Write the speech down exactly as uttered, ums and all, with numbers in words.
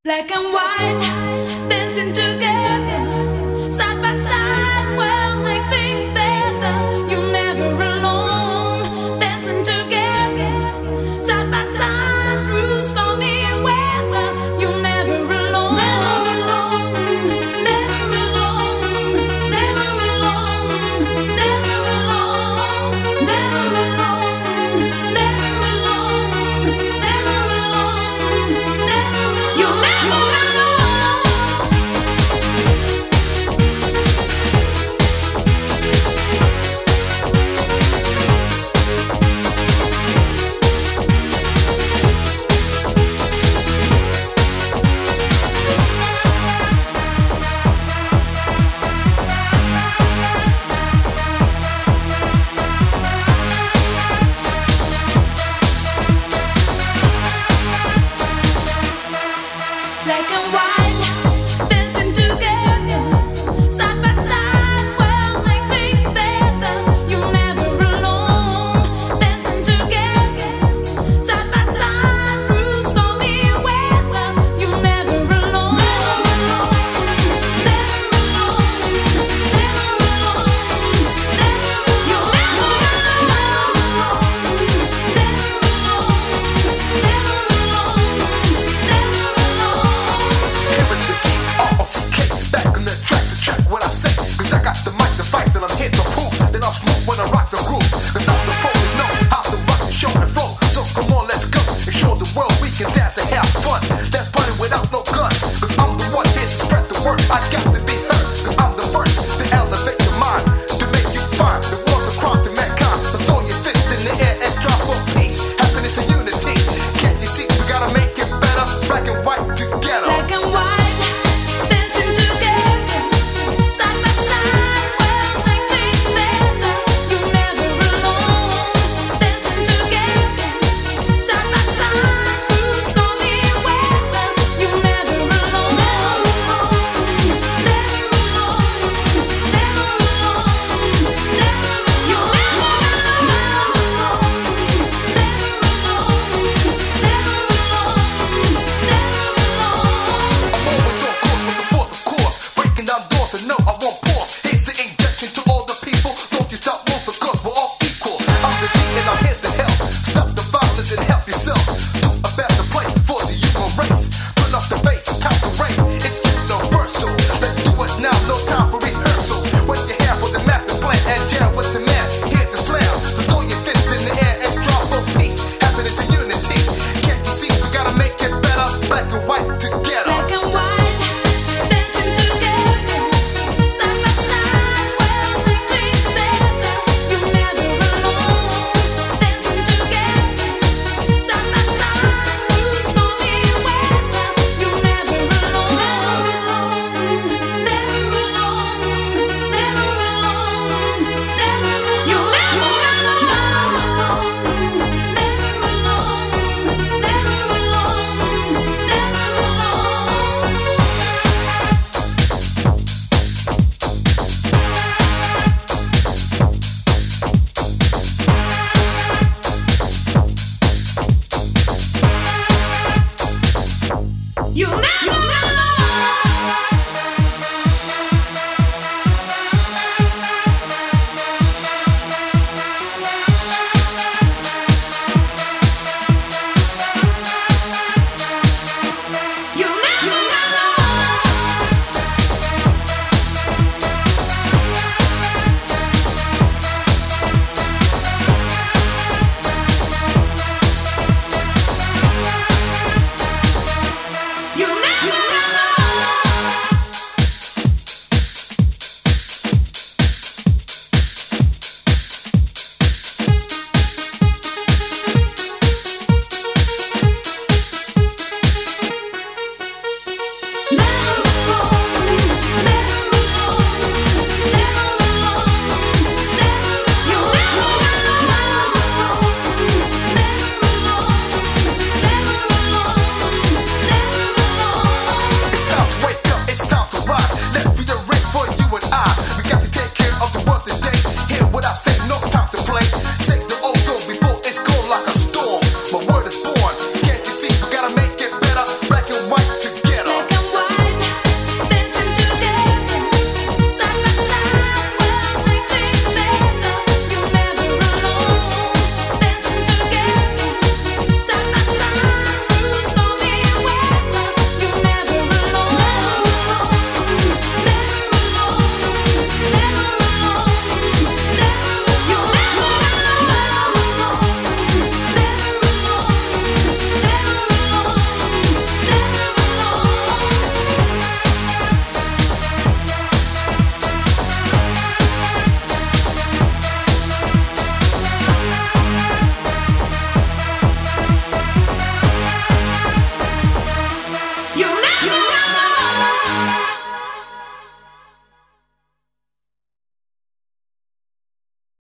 Black and white, dancing together, side by side, we'll make things better. You're never alone, dancing together, side by side, through stormy weather. You're never alone, never alone, never alone, never alone, never alone, never alone, never alone, never alone, never alone. You're never alone. Black and white, dancing together, side by side, we'll make things better. You're never alone, dancing together, side by side, through stormy weather. You're never alone, never alone, never alone, never alone, never alone. You're never alone, never alone, never alone, never alone. Here is the D R O C K, back on the track to check what I say. Cause I got the mic device and I'm here to prove that I'll smoke when I rock the groove. Cause I'm the pro that knows how to rock the show and flow. So come on, let's go and show the world we can dance and have fun. Let's party without no guns. Cause I'm the one here to spread the word. I got to be heard. Cause I'm the first to elevate your mind, to make you find the world's across to mankind. So throw your fist in the air and strive for peace, happiness and unity. Can't you see we gotta make it better? Black and white together. Black and white, dancing together, side by side, we'll make things better. You're never alone, dancing together, side by side, through stormy weather. You're never alone, never alone, never alone, never alone, never alone. You're never alone, never alone, never alone, never alone, never alone. I'm always on course with the fourth, of course. Breaking down doors and no, I won't pause. Here's the injection to all the people. Don't you stop moving cause we're all equal. I'm the D and I'm here to help. Stop the violence and help yourself. Do a better place for the human race. Turn up the bass, time to rain. It's universal. Let's do it now, no time for rehearsal. Wave your hand for the master plan and jam with the man. Here to slam. So throw your fist in the air and strive for peace, happiness and unity. Can't you see we gotta make it better? Black and white together.